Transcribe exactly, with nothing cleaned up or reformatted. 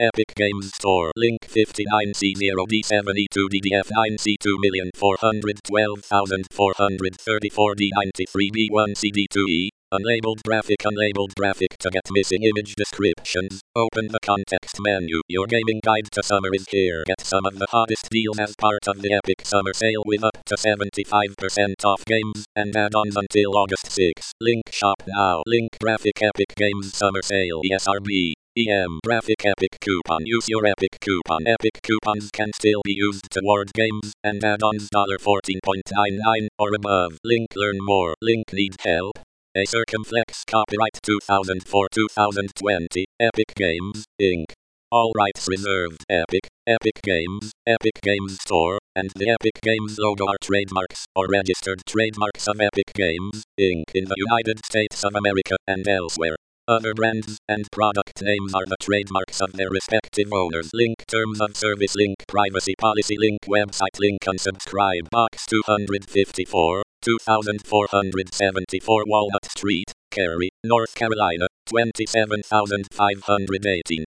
Epic Games Store. Link fifty-nine C zero D seven E two D D F nine C two four one two four three four D ninety-three B one C D two E. Unlabeled graphic. Unlabeled graphic. To get missing image descriptions, open the context menu. Your gaming guide to summer is here. Get some of the hottest deals as part of the Epic Summer Sale with up to seventy-five percent off games and add-ons until August sixth. Link shop now. Link graphic Epic Games Summer Sale. E S R B. E M graphic Epic coupon. Use your Epic coupon. Epic coupons can still be used toward games and add-ons fourteen ninety-nine or above. Link learn more. Link need help. A Circumflex copyright two thousand four to two thousand twenty. Epic Games, Incorporated. All rights reserved. Epic, Epic Games, Epic Games Store, and the Epic Games logo are trademarks or registered trademarks of Epic Games, Incorporated in the United States of America and elsewhere. Other brands and product names are the trademarks of their respective owners. Link terms of service. Link privacy policy. Link website. Link unsubscribe. Box two fifty-four, two thousand four hundred seventy-four Walnut Street, Cary, North Carolina, twenty-seven thousand five hundred eighteen.